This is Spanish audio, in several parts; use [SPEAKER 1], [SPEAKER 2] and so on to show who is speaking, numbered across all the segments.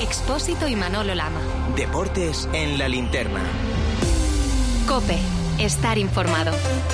[SPEAKER 1] Expósito y Manolo Lama.
[SPEAKER 2] Deportes en la linterna.
[SPEAKER 1] COPE. Estar informado.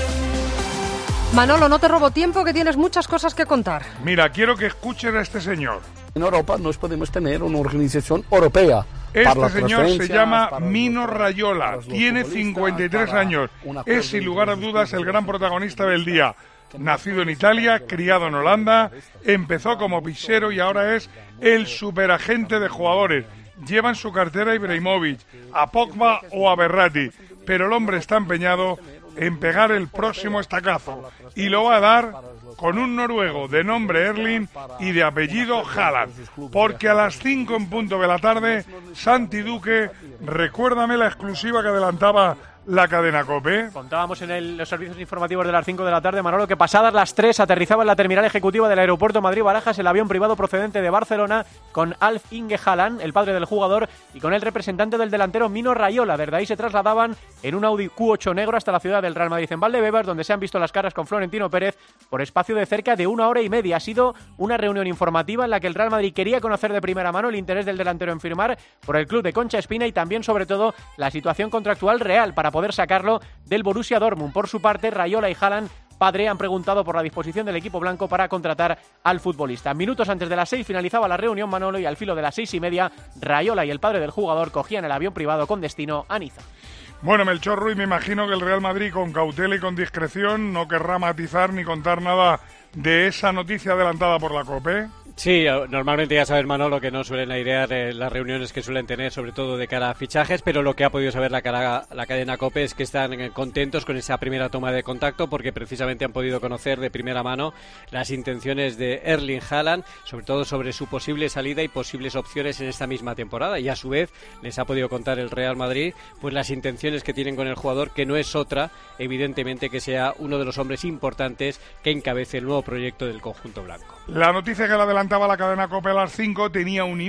[SPEAKER 3] Manolo, no te robo tiempo, que tienes muchas cosas que contar.
[SPEAKER 4] Mira, quiero que escuchen a este señor.
[SPEAKER 5] En Europa nos podemos tener una organización europea.
[SPEAKER 4] Este señor se llama Mino Raiola, tiene 53 años. Es sin lugar a dudas el gran protagonista del día. Nacido en Italia, criado en Holanda, empezó como pizzero y ahora es el superagente de jugadores. Lleva en su cartera a Ibrahimovic, a Pogba o a Verratti, pero el hombre está empeñado en pegar el próximo estacazo y lo va a dar con un noruego de nombre Erling y de apellido Haaland, porque a las 5 en punto de la tarde, Santi Duque, recuérdame la exclusiva que adelantaba la cadena COPE.
[SPEAKER 6] Contábamos en los servicios informativos de las 5 de la tarde, Manolo, que pasadas las 3 aterrizaba en la terminal ejecutiva del aeropuerto Madrid-Barajas el avión privado procedente de Barcelona con Alf Inge Haaland, el padre del jugador, y con el representante del delantero Mino Raiola. Desde ahí se trasladaban en un Audi Q8 negro hasta la ciudad del Real Madrid en Valdebebas, donde se han visto las caras con Florentino Pérez por espacio de cerca de 1 hora y media. Ha sido una reunión informativa en la que el Real Madrid quería conocer de primera mano el interés del delantero en firmar por el club de Concha Espina y también, sobre todo, la situación contractual real para poder sacarlo del Borussia Dortmund. Por su parte, Raiola y Haaland, padre, han preguntado por la disposición del equipo blanco para contratar al futbolista. Minutos antes de las 6 finalizaba la reunión, Manolo, y al filo de las 6:30, Raiola y el padre del jugador cogían el avión privado con destino a Niza.
[SPEAKER 4] Bueno, Melchor Ruiz, me imagino que el Real Madrid, con cautela y con discreción, no querrá matizar ni contar nada de esa noticia adelantada por la COPE.
[SPEAKER 7] Sí, normalmente ya sabes, Manolo, que no suelen airear las reuniones que suelen tener, sobre todo de cara a fichajes, pero lo que ha podido saber la cadena COPE es que están contentos con esa primera toma de contacto porque precisamente han podido conocer de primera mano las intenciones de Erling Haaland, sobre todo sobre su posible salida y posibles opciones en esta misma temporada, y a su vez les ha podido contar el Real Madrid pues las intenciones que tienen con el jugador, que no es otra, evidentemente, que sea uno de los hombres importantes que encabece el nuevo proyecto del conjunto blanco.
[SPEAKER 4] La noticia que la adelantaba la cadena COPE a las 5 tenía un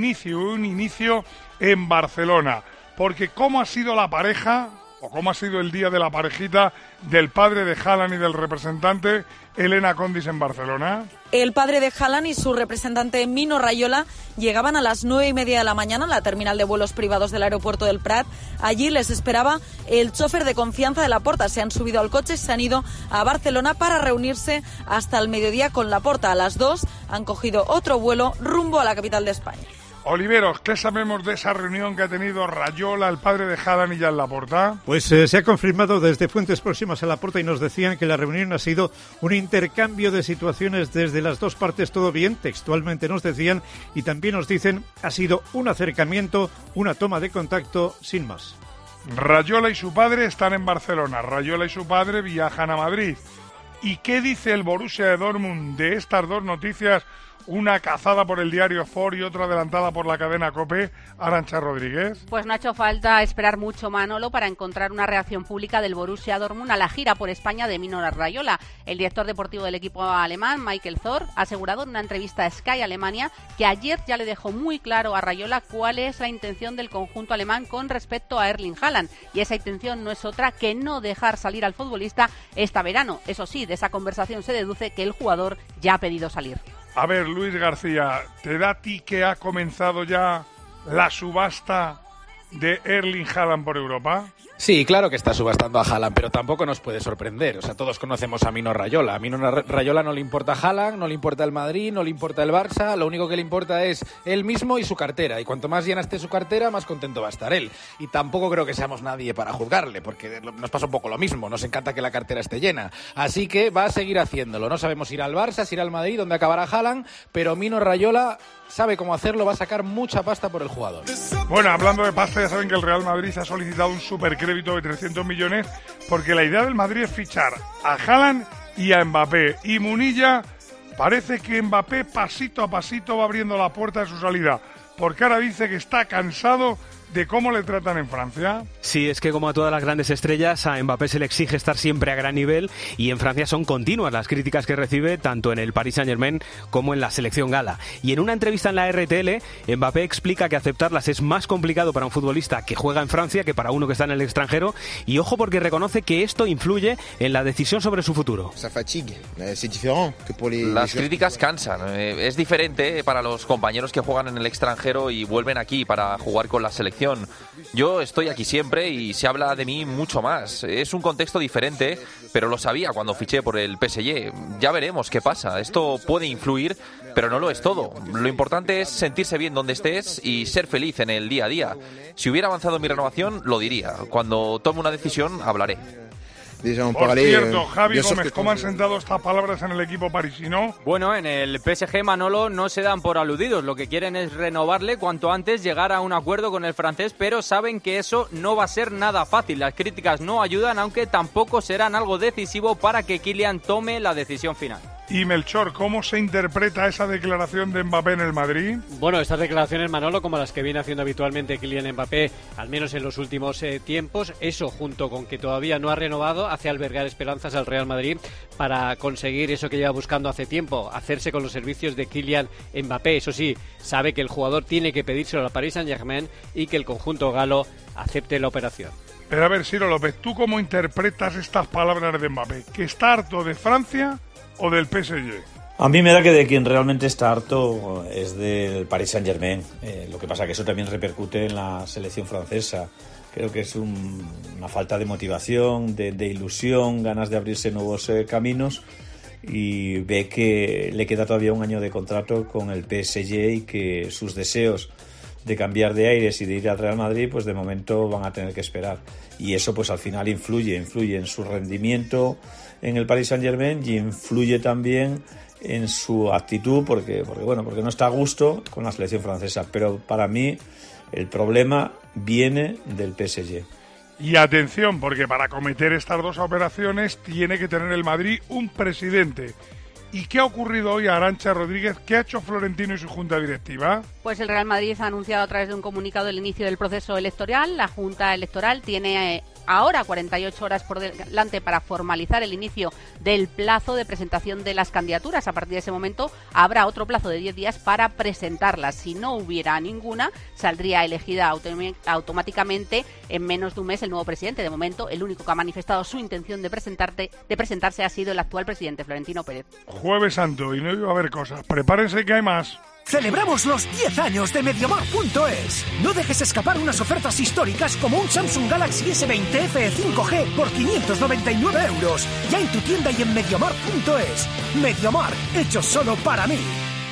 [SPEAKER 4] inicio en Barcelona, porque ¿cómo ha sido la pareja, o cómo ha sido el día de la parejita del padre de Haaland y del representante Elena Condis en Barcelona?
[SPEAKER 8] El padre de Haaland y su representante Mino Raiola llegaban a las 9:30 de la mañana a la terminal de vuelos privados del aeropuerto del Prat. Allí les esperaba el chofer de confianza de Laporta. Se han subido al coche y se han ido a Barcelona para reunirse hasta el mediodía con Laporta. A las 2 han cogido otro vuelo rumbo a la capital de España.
[SPEAKER 4] Oliveros, ¿qué sabemos de esa reunión que ha tenido Raiola, el padre de Haaland y Jan Laporta?
[SPEAKER 9] Pues se ha confirmado desde fuentes próximas a Laporta y nos decían que la reunión ha sido un intercambio de situaciones desde las dos partes, todo bien, textualmente nos decían, y también nos dicen ha sido un acercamiento, una toma de contacto, sin más.
[SPEAKER 4] Raiola y su padre están en Barcelona, Raiola y su padre viajan a Madrid. ¿Y qué dice el Borussia de Dortmund de estas dos noticias? Una cazada por el diario Sport y otra adelantada por la cadena COPE, Arantxa Rodríguez.
[SPEAKER 10] Pues no ha hecho falta esperar mucho, Manolo, para encontrar una reacción pública del Borussia Dortmund a la gira por España de Mino Raiola. El director deportivo del equipo alemán, Michael Zorc, ha asegurado en una entrevista a Sky Alemania que ayer ya le dejó muy claro a Raiola cuál es la intención del conjunto alemán con respecto a Erling Haaland. Y esa intención no es otra que no dejar salir al futbolista este verano. Eso sí, de esa conversación se deduce que el jugador ya ha pedido salir.
[SPEAKER 4] A ver, Luis García, ¿te da a ti que ha comenzado ya la subasta de Erling Haaland por Europa?
[SPEAKER 11] Sí, claro que está subastando a Haaland, pero tampoco nos puede sorprender. O sea, todos conocemos a Mino Raiola. A Mino Raiola no le importa Haaland, no le importa el Madrid, no le importa el Barça. Lo único que le importa es él mismo y su cartera. Y cuanto más llena esté su cartera, más contento va a estar él. Y tampoco creo que seamos nadie para juzgarle, porque nos pasa un poco lo mismo. Nos encanta que la cartera esté llena. Así que va a seguir haciéndolo. No sabemos si irá al Barça, si irá al Madrid, dónde acabará Haaland, pero Mino Raiola sabe cómo hacerlo, va a sacar mucha pasta por el jugador.
[SPEAKER 4] Bueno, hablando de pasta, ya saben que el Real Madrid ha solicitado un supercrédito de 300 millones porque la idea del Madrid es fichar a Haaland y a Mbappé. Y Munilla, parece que Mbappé pasito a pasito va abriendo la puerta de su salida, porque ahora dice que está cansado de cómo le tratan en Francia.
[SPEAKER 12] Sí, es que como a todas las grandes estrellas, a Mbappé se le exige estar siempre a gran nivel y en Francia son continuas las críticas que recibe tanto en el Paris Saint-Germain como en la selección gala. Y en una entrevista en la RTL, Mbappé explica que aceptarlas es más complicado para un futbolista que juega en Francia que para uno que está en el extranjero, y ojo porque reconoce que esto influye en la decisión sobre su futuro.
[SPEAKER 13] Las críticas cansan, es diferente para los compañeros que juegan en el extranjero y vuelven aquí para jugar con la selección. Yo estoy aquí siempre y se habla de mí mucho más. Es un contexto diferente, pero lo sabía cuando fiché por el PSG. Ya veremos qué pasa. Esto puede influir, pero no lo es todo. Lo importante es sentirse bien donde estés y ser feliz en el día a día. Si hubiera avanzado mi renovación, lo diría. Cuando tome una decisión, hablaré.
[SPEAKER 4] Por cierto, Javi Gómez, ¿cómo han sentado estas palabras en el equipo parisino?
[SPEAKER 14] Bueno, en el PSG, Manolo, no se dan por aludidos. Lo que quieren es renovarle cuanto antes, llegar a un acuerdo con el francés, pero saben que eso no va a ser nada fácil. Las críticas no ayudan, aunque tampoco serán algo decisivo para que Kylian tome la decisión final.
[SPEAKER 4] Y Melchor, ¿cómo se interpreta esa declaración de Mbappé en el Madrid?
[SPEAKER 7] Bueno, estas declaraciones, Manolo, como las que viene haciendo habitualmente Kylian Mbappé, al menos en los últimos tiempos, eso junto con que todavía no ha renovado, hace albergar esperanzas al Real Madrid para conseguir eso que lleva buscando hace tiempo, hacerse con los servicios de Kylian Mbappé. Eso sí, sabe que el jugador tiene que pedírselo al Paris Saint-Germain y que el conjunto galo acepte la operación.
[SPEAKER 4] Pero a ver, Ciro López, ¿tú cómo interpretas estas palabras de Mbappé? ¿Que está harto de Francia o del PSG?
[SPEAKER 15] A mí me da que de quien realmente está harto es del Paris Saint-Germain. Lo que pasa que eso también repercute en la selección francesa. Creo que es una falta de motivación, de ilusión, ganas de abrirse nuevos caminos, y ve que le queda todavía un año de contrato con el PSG y que sus deseos de cambiar de aires y de ir al Real Madrid, pues de momento van a tener que esperar. Y eso pues al final influye en su rendimiento en el Paris Saint-Germain y influye también en su actitud porque no está a gusto con la selección francesa. Pero para mí el problema viene del PSG.
[SPEAKER 4] Y atención, porque para cometer estas dos operaciones tiene que tener el Madrid un presidente. ¿Y qué ha ocurrido hoy a Arantxa Rodríguez? ¿Qué ha hecho Florentino y su junta directiva?
[SPEAKER 10] Pues el Real Madrid ha anunciado a través de un comunicado el inicio del proceso electoral. La Junta Electoral tiene ahora 48 horas por delante para formalizar el inicio del plazo de presentación de las candidaturas. A partir de ese momento habrá otro plazo de 10 días para presentarlas. Si no hubiera ninguna, saldría elegida automáticamente en menos de un mes el nuevo presidente. De momento, el único que ha manifestado su intención de presentarse ha sido el actual presidente, Florentino Pérez.
[SPEAKER 4] Jueves Santo y no iba a haber cosas. Prepárense que hay más.
[SPEAKER 16] Celebramos los 10 años de Mediamar.es. No dejes escapar unas ofertas históricas como un Samsung Galaxy S20 FE 5G por 599 €. Ya en tu tienda y en Mediamar.es. Mediamar, hecho solo para mí.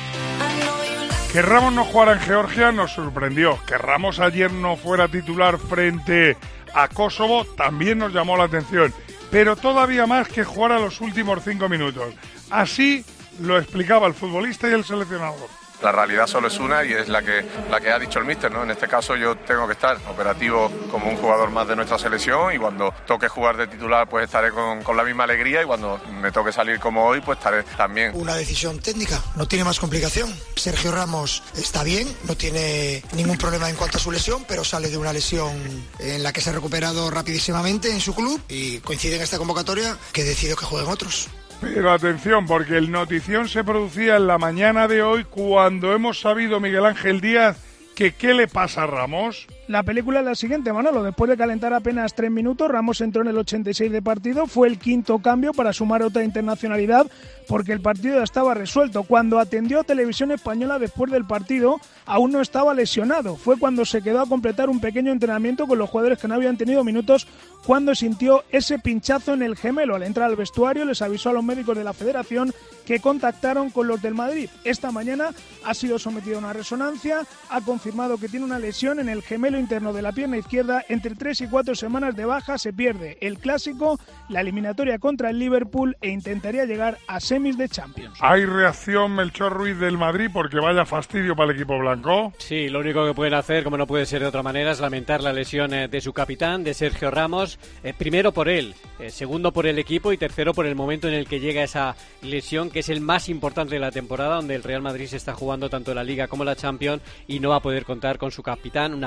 [SPEAKER 4] Que Ramos no jugara en Georgia nos sorprendió. Que Ramos ayer no fuera titular frente a Kosovo también nos llamó la atención. Pero todavía más que jugara los últimos 5 minutos. Así lo explicaba el futbolista y el seleccionador.
[SPEAKER 17] La realidad solo es una y es la que ha dicho el míster, ¿no? En este caso yo tengo que estar operativo como un jugador más de nuestra selección y cuando toque jugar de titular pues estaré con la misma alegría y cuando me toque salir como hoy pues estaré también.
[SPEAKER 18] Una decisión técnica, no tiene más complicación. Sergio Ramos está bien, no tiene ningún problema en cuanto a su lesión, pero sale de una lesión en la que se ha recuperado rapidísimamente en su club y coincide en esta convocatoria que decido que jueguen otros.
[SPEAKER 4] Pero atención, porque el notición se producía en la mañana de hoy cuando hemos sabido, Miguel Ángel Díaz, que ¿qué le pasa a Ramos?
[SPEAKER 19] La película es la siguiente, Manolo. Después de calentar apenas 3 minutos, Ramos entró en el 86 de partido. Fue el quinto cambio para sumar otra internacionalidad porque el partido ya estaba resuelto. Cuando atendió a Televisión Española después del partido, aún no estaba lesionado. Fue cuando se quedó a completar un pequeño entrenamiento con los jugadores que no habían tenido minutos cuando sintió ese pinchazo en el gemelo. Al entrar al vestuario les avisó a los médicos de la Federación que contactaron con los del Madrid. Esta mañana ha sido sometido a una resonancia, ha confirmado que tiene una lesión en el gemelo interno de la pierna izquierda. Entre 3 y 4 semanas de baja se pierde el Clásico, la eliminatoria contra el Liverpool e intentaría llegar a semis de Champions.
[SPEAKER 4] ¿Hay reacción, Melchor Ruiz, del Madrid porque vaya fastidio para el equipo blanco?
[SPEAKER 7] Sí, lo único que pueden hacer, como no puede ser de otra manera, es lamentar la lesión de su capitán, de Sergio Ramos. Primero por él, segundo por el equipo y tercero por el momento en el que llega esa lesión, que es el más importante de la temporada, donde el Real Madrid se está jugando tanto la Liga como la Champions y no va a poder contar con su capitán, una pieza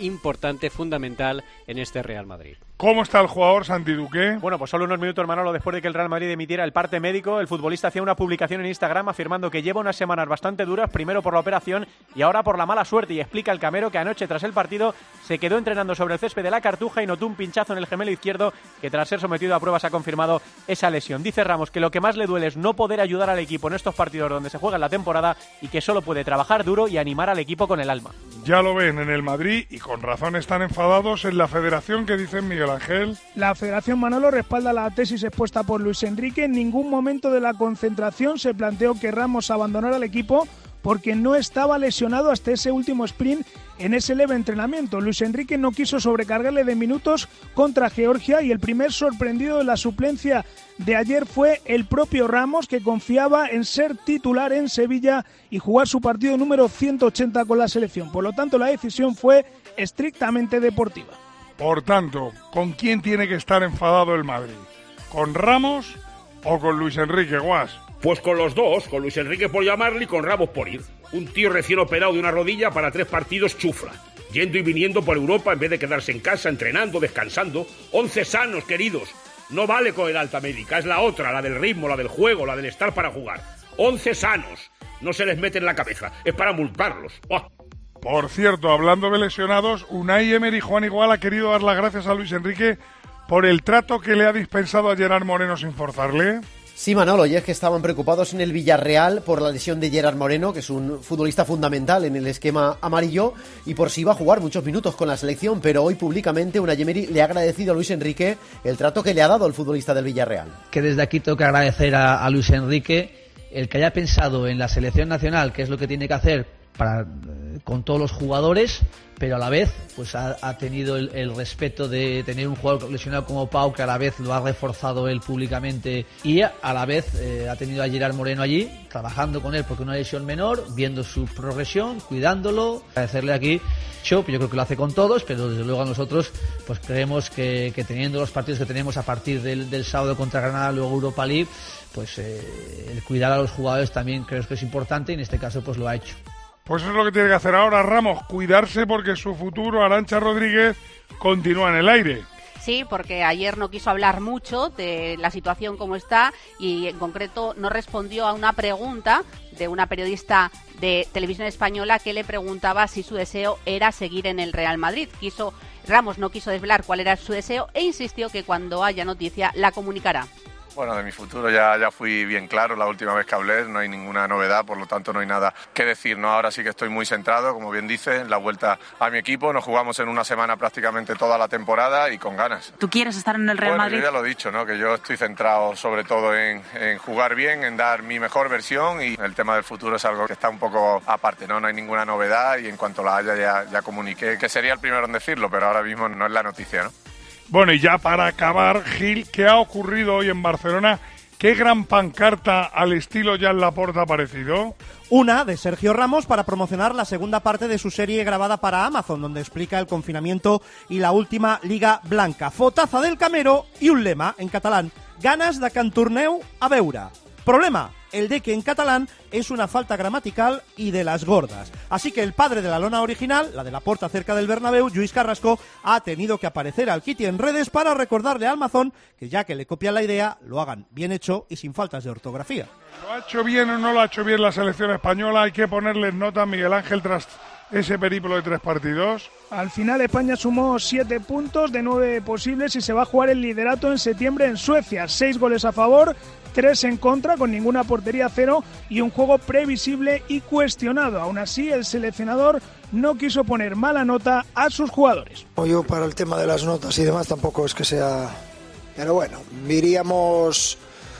[SPEAKER 7] importante, fundamental en este Real Madrid.
[SPEAKER 4] ¿Cómo está el jugador Santi Duque?
[SPEAKER 6] Bueno, pues solo unos minutos, Manolo, después de que el Real Madrid emitiera el parte médico, el futbolista hacía una publicación en Instagram afirmando que lleva unas semanas bastante duras, primero por la operación y ahora por la mala suerte, y explica el camero que anoche tras el partido se quedó entrenando sobre el césped de la Cartuja y notó un pinchazo en el gemelo izquierdo que tras ser sometido a pruebas ha confirmado esa lesión. Dice Ramos que lo que más le duele es no poder ayudar al equipo en estos partidos donde se juega en la temporada y que solo puede trabajar duro y animar al equipo con el alma.
[SPEAKER 4] Ya lo ven en el Madrid y con razón están enfadados en la federación. ¿Qué dicen, Miguel Ángel?
[SPEAKER 19] La Federación, Manolo, respalda la tesis expuesta por Luis Enrique. En ningún momento de la concentración se planteó que Ramos abandonara el equipo porque no estaba lesionado hasta ese último sprint en ese leve entrenamiento. Luis Enrique no quiso sobrecargarle de minutos contra Georgia y el primer sorprendido de la suplencia de ayer fue el propio Ramos, que confiaba en ser titular en Sevilla y jugar su partido número 180 con la selección. Por lo tanto, la decisión fue estrictamente deportiva.
[SPEAKER 4] Por tanto, ¿con quién tiene que estar enfadado el Madrid? ¿Con Ramos o con Luis Enrique, Guas?
[SPEAKER 20] Pues con los dos, con Luis Enrique por llamarle y con Ramos por ir. Un tío recién operado de una rodilla para 3 partidos chufla, yendo y viniendo por Europa en vez de quedarse en casa, entrenando, descansando. 11 sanos, queridos. No vale con el alta médica, es la otra, la del ritmo, la del juego, la del estar para jugar. 11 sanos. No se les mete en la cabeza, es para multarlos. ¡Oh!
[SPEAKER 4] Por cierto, hablando de lesionados, Unai Emery Juan Igual ha querido dar las gracias a Luis Enrique por el trato que le ha dispensado a Gerard Moreno sin forzarle.
[SPEAKER 21] Sí, Manolo, y es que estaban preocupados en el Villarreal por la lesión de Gerard Moreno, que es un futbolista fundamental en el esquema amarillo, y por si iba a jugar muchos minutos con la selección, pero hoy públicamente Unai Emery le ha agradecido a Luis Enrique el trato que le ha dado el futbolista del Villarreal.
[SPEAKER 22] Que desde aquí tengo que agradecer a Luis Enrique el que haya pensado en la selección nacional, que es lo que tiene que hacer con todos los jugadores, pero a la vez pues ha tenido el respeto de tener un jugador lesionado como Pau, que a la vez lo ha reforzado él públicamente, y a la vez ha tenido a Gerard Moreno allí trabajando con él porque una lesión menor, viendo su progresión, cuidándolo. Agradecerle aquí, yo creo que lo hace con todos, pero desde luego a nosotros pues creemos que teniendo los partidos que tenemos a partir del sábado contra Granada, luego Europa League, pues el cuidar a los jugadores también creo que es importante, y en este caso pues lo ha hecho.
[SPEAKER 4] Pues eso es lo que tiene que hacer ahora Ramos, cuidarse, porque su futuro, Arantxa Rodríguez, continúa en el aire.
[SPEAKER 10] Sí, porque ayer no quiso hablar mucho de la situación como está y en concreto no respondió a una pregunta de una periodista de Televisión Española que le preguntaba si su deseo era seguir en el Real Madrid. Ramos no quiso desvelar cuál era su deseo e insistió que cuando haya noticia la comunicará.
[SPEAKER 17] Bueno, de mi futuro ya fui bien claro la última vez que hablé, no hay ninguna novedad, por lo tanto no hay nada que decir, ¿no? Ahora sí que estoy muy centrado, como bien dice, en la vuelta a mi equipo. Nos jugamos en una semana prácticamente toda la temporada y con ganas.
[SPEAKER 23] ¿Tú quieres estar en el Real Madrid?
[SPEAKER 17] Yo ya lo he dicho, ¿no? Que yo estoy centrado sobre todo en jugar bien, en dar mi mejor versión, y el tema del futuro es algo que está un poco aparte, ¿no? No hay ninguna novedad y en cuanto la haya ya comuniqué, que sería el primero en decirlo, pero ahora mismo no es la noticia, ¿no?
[SPEAKER 4] Bueno, y ya para acabar, Gil, ¿qué ha ocurrido hoy en Barcelona? ¿Qué gran pancarta al estilo Joan Laporta ha aparecido?
[SPEAKER 24] Una de Sergio Ramos para promocionar la segunda parte de su serie grabada para Amazon, donde explica el confinamiento y la última Liga Blanca. Fotaza del Camero y un lema en catalán: ganas de que en torneu a veure. Problema, el de que en catalán es una falta gramatical y de las gordas. Así que el padre de la lona original, la de Laporta cerca del Bernabéu, Lluís Carrasco, ha tenido que aparecer al quite en redes para recordarle a Amazon que ya que le copian la idea, lo hagan bien hecho y sin faltas de ortografía.
[SPEAKER 4] ¿Lo ha hecho bien o no lo ha hecho bien la selección española? Hay que ponerles nota, Miguel Ángel, tras ese periplo de 3 partidos.
[SPEAKER 19] Al final España sumó 7 puntos de 9 posibles y se va a jugar el liderato en septiembre en Suecia. 6 goles a favor, 3 en contra, con ninguna portería cero y un juego previsible y cuestionado. Aún así, el seleccionador no quiso poner mala nota a sus jugadores.
[SPEAKER 18] Yo para el tema de las notas y demás tampoco es que sea... Pero bueno, diríamos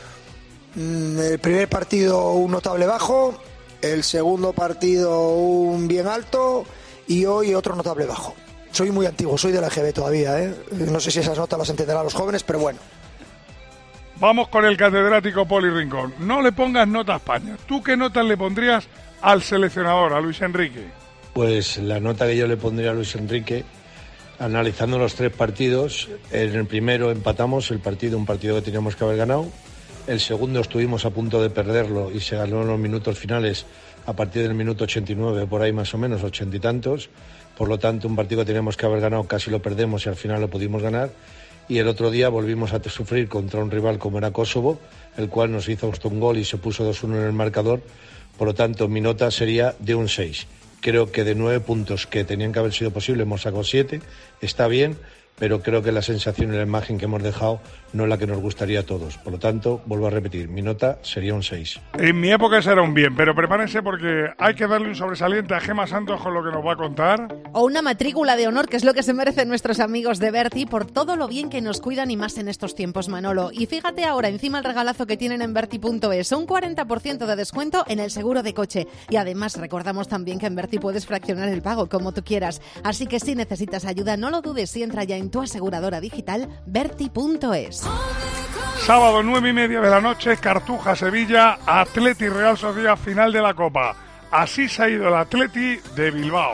[SPEAKER 18] el primer partido un notable bajo, el segundo partido un bien alto y hoy otro notable bajo. Soy muy antiguo, soy de la EGB todavía, ¿eh? No sé si esas notas las entenderán los jóvenes, pero bueno.
[SPEAKER 4] Vamos con el catedrático Poli Rincón. No le pongas nota a España. ¿Tú qué notas le pondrías al seleccionador, a Luis Enrique?
[SPEAKER 25] Pues la nota que yo le pondría a Luis Enrique, analizando los 3 partidos, en el primero empatamos un partido que teníamos que haber ganado. El segundo estuvimos a punto de perderlo y se ganó en los minutos finales a partir del minuto 89, por ahí más o menos, 80 y tantos. Por lo tanto, un partido que teníamos que haber ganado casi lo perdemos y al final lo pudimos ganar. Y el otro día volvimos a sufrir contra un rival como era Kosovo, el cual nos hizo un gol y se puso 2-1 en el marcador. Por lo tanto, mi nota sería de un 6. Creo que de 9 puntos que tenían que haber sido posibles hemos sacado 7. Está bien, pero creo que la sensación y la imagen que hemos dejado no es la que nos gustaría a todos. Por lo tanto, vuelvo a repetir, mi nota sería un 6.
[SPEAKER 4] En mi época ese era un bien, pero prepárense porque hay que darle un sobresaliente a Gemma Santos con lo que nos va a contar.
[SPEAKER 1] O una matrícula de honor, que es lo que se merecen nuestros amigos de Berti por todo lo bien que nos cuidan y más en estos tiempos, Manolo. Y fíjate ahora encima el regalazo que tienen en Berti.es, un 40% de descuento en el seguro de coche. Y además recordamos también que en Berti puedes fraccionar el pago como tú quieras. Así que si necesitas ayuda, no lo dudes y entra ya en tu aseguradora digital Berti.es.
[SPEAKER 4] Sábado 9:30 de la noche, Cartuja, Sevilla, Atleti Real Sociedad, final de la Copa. Así se ha ido el Atleti de Bilbao.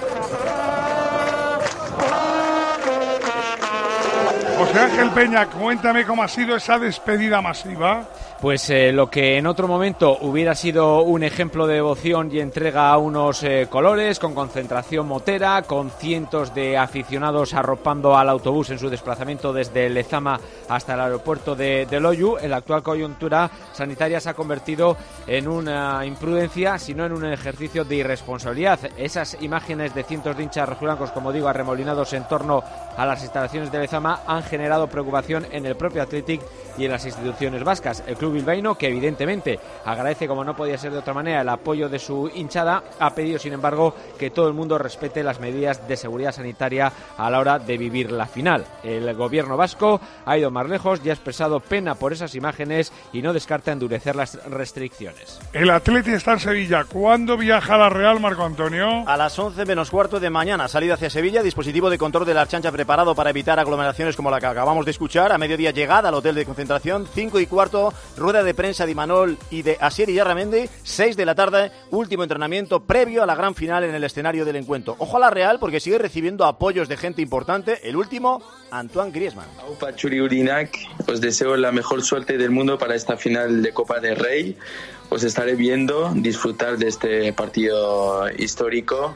[SPEAKER 4] José Ángel Peña, cuéntame cómo ha sido esa despedida masiva.
[SPEAKER 14] Pues lo que en otro momento hubiera sido un ejemplo de devoción y entrega a unos colores, con concentración motera, con cientos de aficionados arropando al autobús en su desplazamiento desde Lezama hasta el aeropuerto de Loiu, en la actual coyuntura sanitaria se ha convertido en una imprudencia, sino en un ejercicio de irresponsabilidad. Esas imágenes de cientos de hinchas rojiblancos, como digo, arremolinados en torno a las instalaciones de Lezama, han generado preocupación en el propio Athletic y en las instituciones vascas. El club bilbaíno, que evidentemente agradece, como no podía ser de otra manera, el apoyo de su hinchada, ha pedido sin embargo que todo el mundo respete las medidas de seguridad sanitaria a la hora de vivir la final. El gobierno vasco ha ido más lejos y ha expresado pena por esas imágenes y no descarta endurecer las restricciones.
[SPEAKER 4] El Atleti está en Sevilla. ¿Cuándo viaja a la Real, Marco Antonio?
[SPEAKER 2] A las 11 menos cuarto de mañana, salida hacia Sevilla, dispositivo de control de la Archancha preparado para evitar aglomeraciones como la que acabamos de escuchar. A mediodía llegada al hotel de concentración, 5:15, rueda de prensa de Imanol y de Asier Illarramendi, 6 de la tarde, último entrenamiento previo a la gran final en el escenario del encuentro. Ojo a la Real porque sigue recibiendo apoyos de gente importante, el último, Antoine Griezmann.
[SPEAKER 3] Aupa Txuri Urinak, os deseo la mejor suerte del mundo para esta final de Copa del Rey. Os estaré viendo, disfrutar de este partido histórico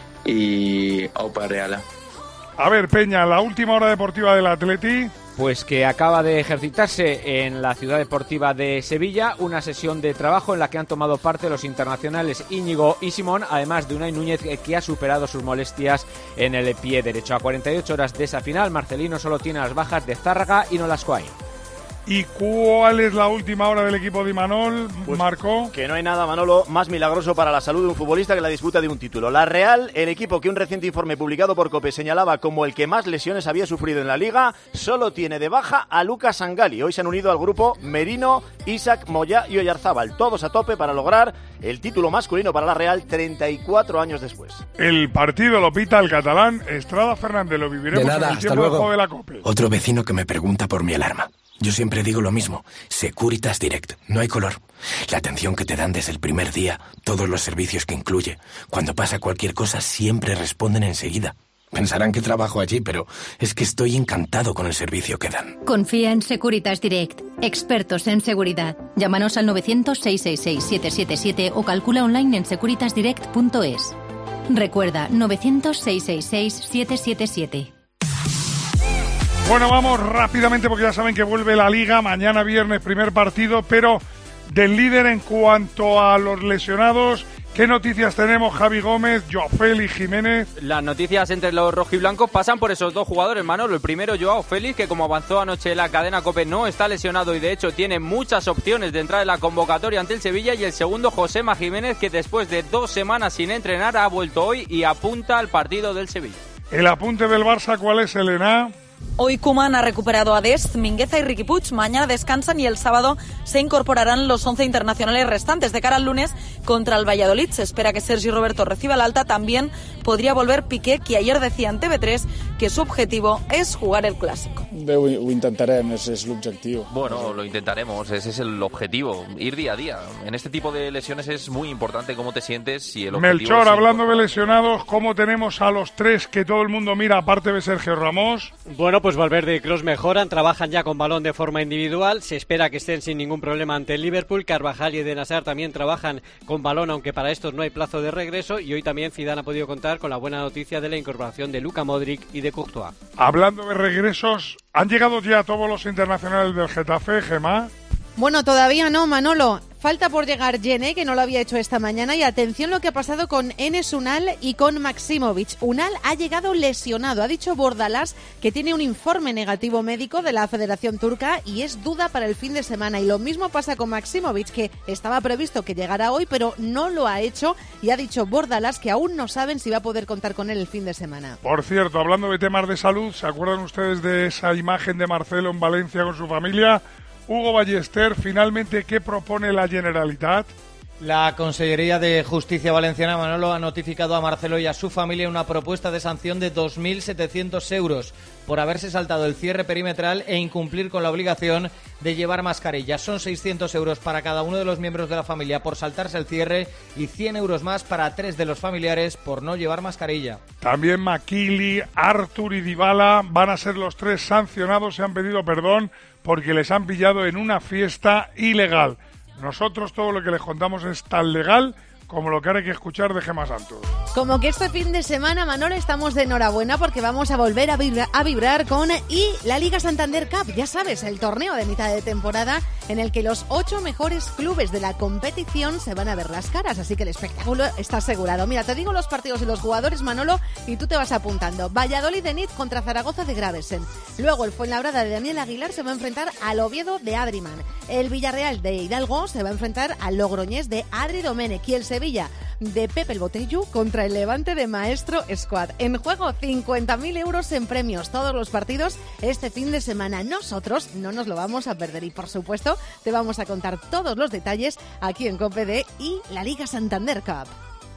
[SPEAKER 3] y Aupa Reala.
[SPEAKER 4] A ver, Peña, la última hora deportiva del Atleti.
[SPEAKER 14] Pues que acaba de ejercitarse en la ciudad deportiva de Sevilla una sesión de trabajo en la que han tomado parte los internacionales Íñigo y Simón, además de Unai Núñez, que ha superado sus molestias en el pie derecho. A 48 horas de esa final, Marcelino solo tiene las bajas de Zárraga y Nolascoain.
[SPEAKER 4] ¿Y cuál es la última hora del equipo de Imanol,
[SPEAKER 2] pues
[SPEAKER 4] Marco?
[SPEAKER 2] Que no hay nada, Manolo, más milagroso para la salud de un futbolista que la disputa de un título. La Real, el equipo que un reciente informe publicado por COPE señalaba como el que más lesiones había sufrido en la Liga, solo tiene de baja a Lucas Sangali. Hoy se han unido al grupo Merino, Isaac, Moyá y Oyarzábal, todos a tope para lograr el título masculino para la Real 34 años después.
[SPEAKER 4] El partido lo pita el catalán Estrada Fernández, lo viviremos
[SPEAKER 5] de nada,
[SPEAKER 4] en el tiempo del juego de la COPE.
[SPEAKER 5] Otro vecino que me pregunta por mi alarma. Yo siempre digo lo mismo, Securitas Direct, no hay color. La atención que te dan desde el primer día, todos los servicios que incluye. Cuando pasa cualquier cosa siempre responden enseguida. Pensarán que trabajo allí, pero es que estoy encantado con el servicio que dan.
[SPEAKER 23] Confía en Securitas Direct, expertos en seguridad. Llámanos al 900-666-777 o calcula online en securitasdirect.es. Recuerda, 900-666-777.
[SPEAKER 4] Bueno, vamos rápidamente porque ya saben que vuelve la Liga, mañana viernes primer partido, pero del líder en cuanto a los lesionados, ¿qué noticias tenemos, Javi Gómez, Joao Félix, Jiménez?
[SPEAKER 14] Las noticias entre los rojiblancos pasan por esos dos jugadores, Manolo. El primero, Joao Félix, que como avanzó anoche la cadena COPE no está lesionado y de hecho tiene muchas opciones de entrar en la convocatoria ante el Sevilla. Y el segundo, Josema Jiménez, que después de 2 semanas sin entrenar ha vuelto hoy y apunta al partido del Sevilla.
[SPEAKER 4] El apunte del Barça, ¿cuál es, Elena?
[SPEAKER 8] Hoy Koeman ha recuperado a Dest, Mingueza y Riqui Puig. Mañana descansan y el sábado se incorporarán los 11 internacionales restantes. De cara al lunes contra el Valladolid se espera que Sergi Roberto reciba el alta. También podría volver Piqué, que ayer decía en TV3 que su objetivo es jugar el Clásico.
[SPEAKER 9] Ho intentarem, és l'objectiu.
[SPEAKER 11] Bueno, lo intentaremos, ese es el objetivo, ir día a día. En este tipo de lesiones es muy importante cómo te sientes y el objetivo.
[SPEAKER 4] Melchor, hablando de lesionados, ¿cómo tenemos a los tres que todo el mundo mira, aparte de Sergio Ramos?
[SPEAKER 7] Bueno, pues Valverde y Kroos mejoran, trabajan ya con balón de forma individual, se espera que estén sin ningún problema ante el Liverpool. Carvajal y Eden Hazard también trabajan con balón, aunque para estos no hay plazo de regreso, y hoy también Zidane ha podido contar con la buena noticia de la incorporación de Luka Modric y de Courtois.
[SPEAKER 4] Hablando de regresos, ¿han llegado ya todos los internacionales del Getafe, Gemma?
[SPEAKER 1] Bueno, todavía no, Manolo. Falta por llegar Yene, que no lo había hecho esta mañana, y atención lo que ha pasado con Enes Unal y con Maximovic. Unal ha llegado lesionado. Ha dicho Bordalás que tiene un informe negativo médico de la Federación Turca y es duda para el fin de semana. Y lo mismo pasa con Maximovic, que estaba previsto que llegara hoy, pero no lo ha hecho, y ha dicho Bordalás que aún no saben si va a poder contar con él el fin de semana.
[SPEAKER 4] Por cierto, hablando de temas de salud, ¿se acuerdan ustedes de esa imagen de Marcelo en Valencia con su familia? Hugo Ballester, finalmente, ¿qué propone la Generalitat?
[SPEAKER 12] La Consellería de Justicia Valenciana, Manolo, ha notificado a Marcelo y a su familia una propuesta de sanción de 2.700 euros por haberse saltado el cierre perimetral e incumplir con la obligación de llevar mascarilla. Son 600 euros para cada uno de los miembros de la familia por saltarse el cierre y 100 euros más para 3 de los familiares por no llevar mascarilla.
[SPEAKER 4] También Makili, Artur y Dybala van a ser los 3 sancionados. Se han pedido perdón porque les han pillado en una fiesta ilegal. Nosotros todo lo que les contamos es tan legal como lo que ahora hay que escuchar de Gemma Santos.
[SPEAKER 1] Como que este fin de semana, Manolo, estamos de enhorabuena porque vamos a volver a vibrar con la Liga Santander Cup. Ya sabes, el torneo de mitad de temporada en el que los 8 mejores clubes de la competición se van a ver las caras. Así que el espectáculo está asegurado. Mira, te digo los partidos y los jugadores, Manolo, y tú te vas apuntando. Valladolid de Nit contra Zaragoza de Gravesen. Luego el Fuenlabrada de Daniel Aguilar se va a enfrentar al Oviedo de Adriman. El Villarreal de Hidalgo se va a enfrentar al Logroñés de Adri Domènech. Y el Sevilla de Pepe el Botellu contra el Levante de Maestro Squad. En juego 50.000 euros en premios. Todos los partidos este fin de semana. Nosotros no nos lo vamos a perder y por supuesto te vamos a contar todos los detalles aquí en COPE y la Liga Santander Cup.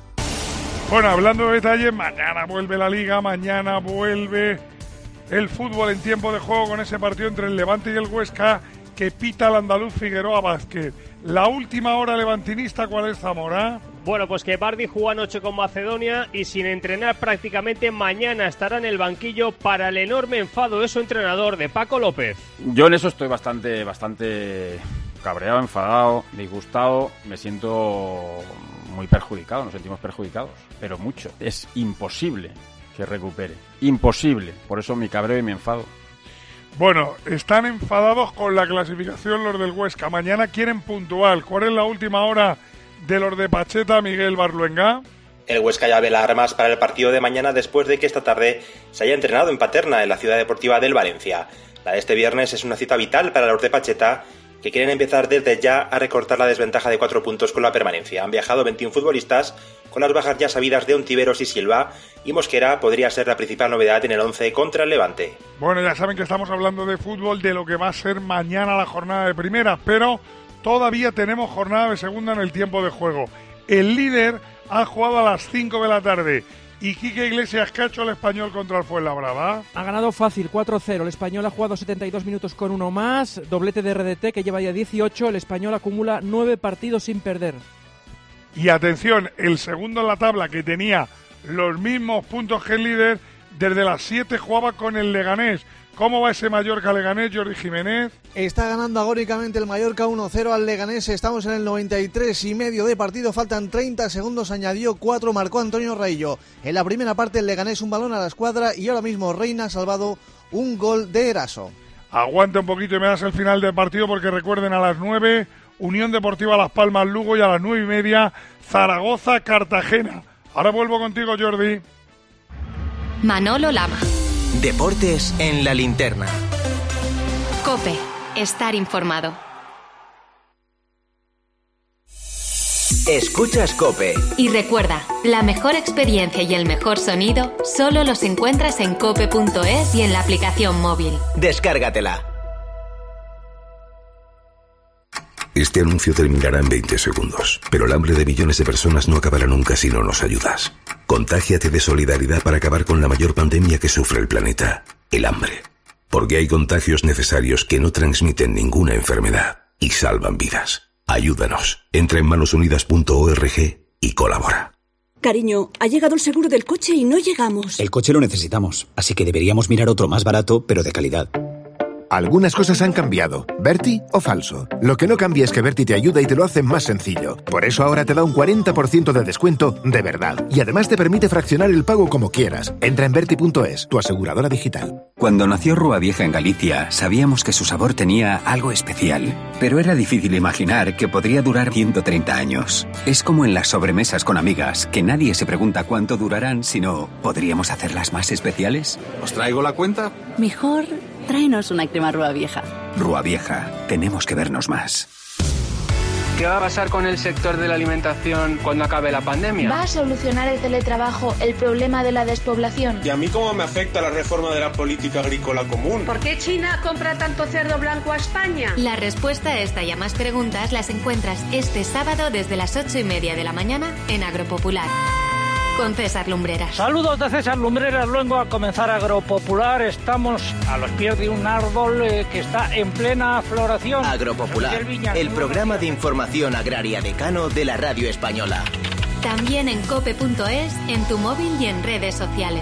[SPEAKER 4] Bueno, hablando de detalles, mañana vuelve la Liga, mañana vuelve el fútbol en tiempo de juego con ese partido entre el Levante y el Huesca que pita el andaluz Figueroa Vázquez. La última hora levantinista, ¿cuál es, Zamora?
[SPEAKER 13] Bueno, pues que Bardi juega anoche con Macedonia y sin entrenar prácticamente mañana estará en el banquillo para el enorme enfado de su entrenador, de Paco López.
[SPEAKER 15] Yo en eso estoy bastante cabreado, enfadado, disgustado. Me siento muy perjudicado, nos sentimos perjudicados, pero mucho. Es imposible que recupere, imposible. Por eso mi cabreo y mi enfado.
[SPEAKER 4] Bueno, están enfadados con la clasificación los del Huesca. Mañana quieren puntual. ¿Cuál es la última hora de los de Pacheta, Miguel Barluenga?
[SPEAKER 26] El Huesca ya ve las armas para el partido de mañana después de que esta tarde se haya entrenado en Paterna, en la ciudad deportiva del Valencia. La de este viernes es una cita vital para los de Pacheta, que quieren empezar desde ya a recortar la desventaja de 4 puntos con la permanencia. Han viajado 21 futbolistas, con las bajas ya sabidas de Ontiveros y Silva, y Mosquera podría ser la principal novedad en el 11 contra el Levante.
[SPEAKER 4] Bueno, ya saben que estamos hablando de fútbol, de lo que va a ser mañana la jornada de primera, pero todavía tenemos jornada de segunda en el tiempo de juego. El líder ha jugado a las 5 de la tarde. ¿Y Quique Iglesias qué ha hecho el Español contra el Fuenlabrada?
[SPEAKER 27] Ha ganado fácil, 4-0. El Español ha jugado 72 minutos con uno más. Doblete de RDT que lleva ya 18. El Español acumula 9 partidos sin perder.
[SPEAKER 4] Y atención, el segundo en la tabla que tenía los mismos puntos que el líder, desde las 7 jugaba con el Leganés. ¿Cómo va ese Mallorca-Leganés, Jordi Jiménez?
[SPEAKER 28] Está ganando agóricamente el Mallorca 1-0 al Leganés. Estamos en el 93 y medio de partido. Faltan 30 segundos. Añadió 4, marcó Antonio Raillo. En la primera parte el Leganés un balón a la escuadra y ahora mismo Reina ha salvado un gol de Eraso.
[SPEAKER 4] Aguanta un poquito y me das el final del partido porque recuerden a las 9, Unión Deportiva Las Palmas Lugo y a las 9:30 Zaragoza Cartagena. Ahora vuelvo contigo, Jordi.
[SPEAKER 23] Manolo Lama.
[SPEAKER 29] Deportes en la linterna.
[SPEAKER 23] COPE. Estar informado.
[SPEAKER 29] Escuchas COPE.
[SPEAKER 23] Y recuerda, la mejor experiencia y el mejor sonido solo los encuentras en cope.es y en la aplicación móvil.
[SPEAKER 29] Descárgatela.
[SPEAKER 30] Este anuncio terminará en 20 segundos, pero el hambre de millones de personas no acabará nunca si no nos ayudas. Contágiate de solidaridad para acabar con la mayor pandemia que sufre el planeta, el hambre. Porque hay contagios necesarios que no transmiten ninguna enfermedad y salvan vidas. Ayúdanos. Entra en manosunidas.org y colabora.
[SPEAKER 6] Cariño, ha llegado el seguro del coche y no llegamos.
[SPEAKER 10] El coche lo necesitamos, así que deberíamos mirar otro más barato, pero de calidad.
[SPEAKER 16] Algunas cosas han cambiado. ¿Berti o falso? Lo que no cambia es que Berti te ayuda y te lo hace más sencillo. Por eso ahora te da un 40% de descuento de verdad. Y además te permite fraccionar el pago como quieras. Entra en Berti.es, tu aseguradora digital.
[SPEAKER 17] Cuando nació Rúa Vieja en Galicia, sabíamos que su sabor tenía algo especial. Pero era difícil imaginar que podría durar 130 años. Es como en las sobremesas con amigas, que nadie se pregunta cuánto durarán, sino ¿podríamos hacerlas más especiales?
[SPEAKER 18] ¿Os traigo la cuenta?
[SPEAKER 6] Mejor tráenos una crema Rúa Vieja.
[SPEAKER 17] Rúa Vieja, tenemos que vernos más.
[SPEAKER 19] ¿Qué va a pasar con el sector de la alimentación cuando acabe la pandemia?
[SPEAKER 20] ¿Va a solucionar el teletrabajo el problema de la despoblación?
[SPEAKER 21] ¿Y a mí cómo me afecta la reforma de la política agrícola común?
[SPEAKER 22] ¿Por qué China compra tanto cerdo blanco a España?
[SPEAKER 23] La respuesta a esta y a más preguntas las encuentras este sábado desde las 8:30 de la mañana en Agropopular. Con César Lumbreras.
[SPEAKER 24] Saludos de César Lumbreras, luego a comenzar Agropopular. Estamos a los pies de un árbol que está en plena floración.
[SPEAKER 29] Agropopular, el programa de información agraria decano de la radio española.
[SPEAKER 23] También en cope.es, en tu móvil y en redes sociales.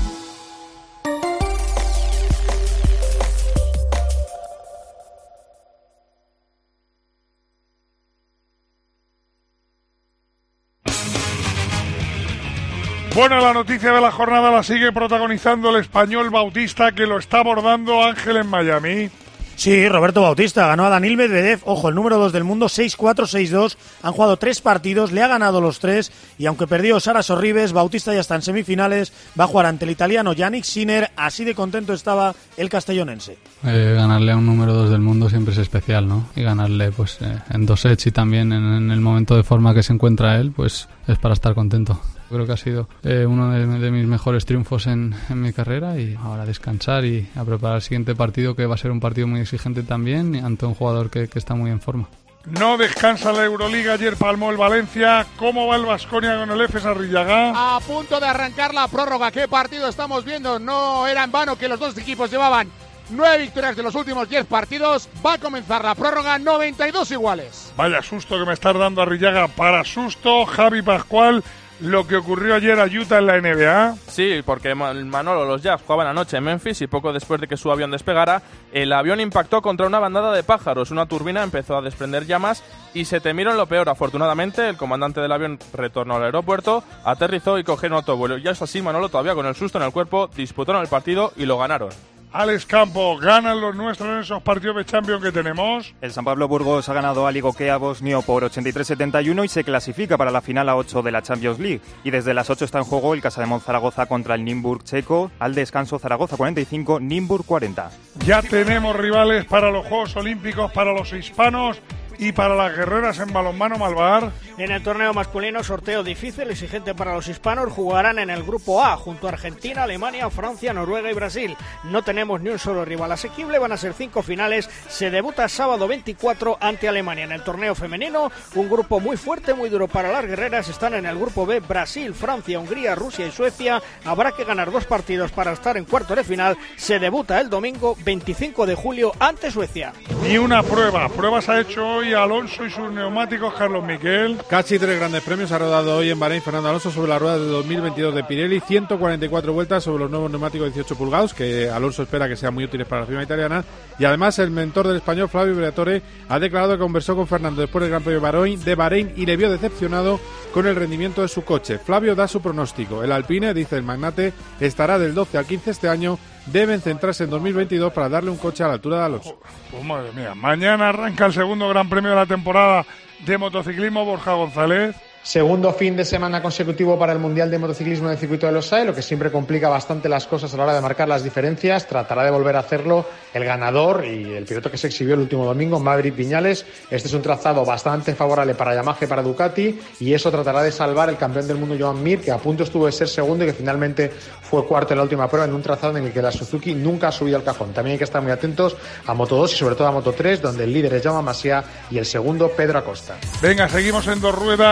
[SPEAKER 4] Bueno, la noticia de la jornada la sigue protagonizando el español Bautista, que lo está abordando Ángel en Miami.
[SPEAKER 31] Sí, Roberto Bautista ganó a Daniil Medvedev, ojo, el número 2 del mundo, 6-4, 6-2. Han jugado 3 partidos, le ha ganado los 3 y aunque perdió Sara Sorribes, Bautista ya está en semifinales, va a jugar ante el italiano Yannick Sinner. Así de contento estaba el castellonense.
[SPEAKER 32] Ganarle a un número 2 del mundo siempre es especial, ¿no? Y ganarle pues en 2 sets y también en el momento de forma que se encuentra él, pues es para estar contento. Creo que ha sido uno de mis mejores triunfos en mi carrera y ahora descansar y a preparar el siguiente partido, que va a ser un partido muy exigente también ante un jugador que está muy en forma.
[SPEAKER 4] No descansa la Euroliga, ayer palmó el Valencia. ¿Cómo va el Baskonia con el Efes Arrillaga?
[SPEAKER 33] A punto de arrancar la prórroga. ¿Qué partido estamos viendo? No era en vano que los dos equipos llevaban 9 victorias de los últimos 10 partidos. Va a comenzar la prórroga, 92 iguales.
[SPEAKER 4] Vaya susto que me estás dando, Arrillaga. Para susto, Javi Pascual, lo que ocurrió ayer a Utah en la NBA.
[SPEAKER 34] Sí, porque Manolo, los Jazz jugaban anoche en Memphis y poco después de que su avión despegara, el avión impactó contra una bandada de pájaros. Una turbina empezó a desprender llamas y se temieron lo peor. Afortunadamente, el comandante del avión retornó al aeropuerto, aterrizó y cogieron otro vuelo. Ya es así, Manolo, todavía con el susto en el cuerpo, disputaron el partido y lo ganaron.
[SPEAKER 4] Alex Campo, ¿ganan los nuestros en esos partidos de Champions que tenemos?
[SPEAKER 35] El San Pablo Burgos ha ganado al Igokea Bosnio por 83-71 y se clasifica para la final a 8 de la Champions League. Y desde las 8 está en juego el Casademont Zaragoza contra el Nymburk checo. Al descanso, Zaragoza 45, Nymburk 40.
[SPEAKER 4] Ya tenemos rivales para los Juegos Olímpicos, para los hispanos y para las guerreras en balonmano, Malvar.
[SPEAKER 24] En el torneo masculino, sorteo difícil, exigente para los hispanos, jugarán en el grupo A, junto a Argentina, Alemania, Francia, Noruega y Brasil. No tenemos ni un solo rival asequible, van a ser 5 finales. Se debuta sábado 24 ante Alemania. En el torneo femenino, un grupo muy fuerte, muy duro para las guerreras. Están en el grupo B, Brasil, Francia, Hungría, Rusia y Suecia. Habrá que ganar 2 partidos para estar en cuartos de final. Se debuta el domingo 25 de julio ante Suecia.
[SPEAKER 4] Ni una prueba. Pruebas ha hecho hoy Alonso y sus neumáticos, Carlos Miquel.
[SPEAKER 36] Casi 3 grandes premios ha rodado hoy en Bahrein Fernando Alonso sobre la rueda de 2022 de Pirelli, 144 vueltas sobre los nuevos neumáticos de 18 pulgadas, que Alonso espera que sean muy útiles para la firma italiana. Y además el mentor del español, Flavio Briatore, ha declarado que conversó con Fernando después del Gran Premio de Bahrein y le vio decepcionado con el rendimiento de su coche. Flavio da su pronóstico. El Alpine, dice el magnate, estará del 12 al 15 este año. Deben centrarse en 2022 para darle un coche a la altura de Alonso.
[SPEAKER 4] Pues madre mía, mañana arranca el segundo Gran Premio de la temporada de motociclismo, Borja González.
[SPEAKER 37] Segundo fin de semana consecutivo para el Mundial de Motociclismo en el circuito de Losail, lo que siempre complica bastante las cosas a la hora de marcar las diferencias. Tratará de volver a hacerlo el ganador y el piloto que se exhibió el último domingo, Maverick Viñales. Este es un trazado bastante favorable para Yamaha y para Ducati, y eso tratará de salvar el campeón del mundo, Joan Mir, que a punto estuvo de ser segundo y que finalmente fue cuarto en la última prueba, en un trazado en el que la Suzuki nunca ha subido al cajón. También hay que estar muy atentos a Moto 2 y sobre todo a Moto 3, donde el líder es Jaume Masia y el segundo Pedro Acosta.
[SPEAKER 4] Venga, seguimos en dos ruedas. ¿Qué ha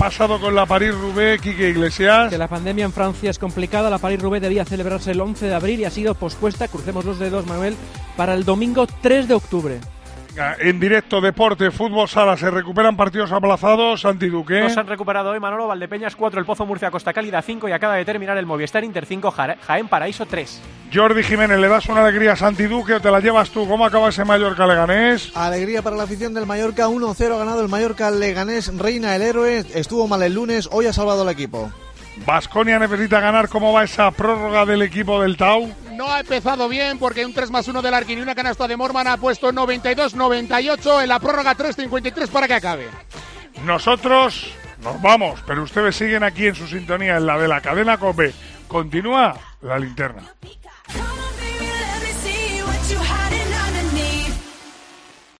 [SPEAKER 4] pasado con la París-Roubaix, Quique Iglesias?
[SPEAKER 1] Que la pandemia en Francia es complicada. La París-Roubaix debía celebrarse el 11 de abril y ha sido pospuesta, crucemos los dedos, Manuel, para el domingo 3 de octubre.
[SPEAKER 4] En directo, deporte, fútbol sala, se recuperan partidos aplazados. Santi Duque.
[SPEAKER 2] Nos han recuperado hoy, Manolo. Valdepeñas 4, el Pozo Murcia Costa Cálida 5 y acaba de terminar el Movistar Inter 5, Jaén Paraíso 3.
[SPEAKER 4] Jordi Jiménez, ¿le das una alegría a Santi Duque o te la llevas tú? ¿Cómo acaba ese Mallorca Leganés?
[SPEAKER 3] Alegría para la afición del Mallorca, 1-0 ha ganado el Mallorca Leganés. Reina el héroe, estuvo mal el lunes, hoy ha salvado al equipo.
[SPEAKER 4] Baskonia necesita ganar. ¿Cómo va esa prórroga del equipo del Tau?
[SPEAKER 33] No ha empezado bien porque un 3+1 del Arkin y una canasta de Morman ha puesto 92-98 en la prórroga 3:53 para que acabe.
[SPEAKER 4] Nosotros nos vamos, pero ustedes siguen aquí en su sintonía, en la de la cadena COPE. Continúa la linterna.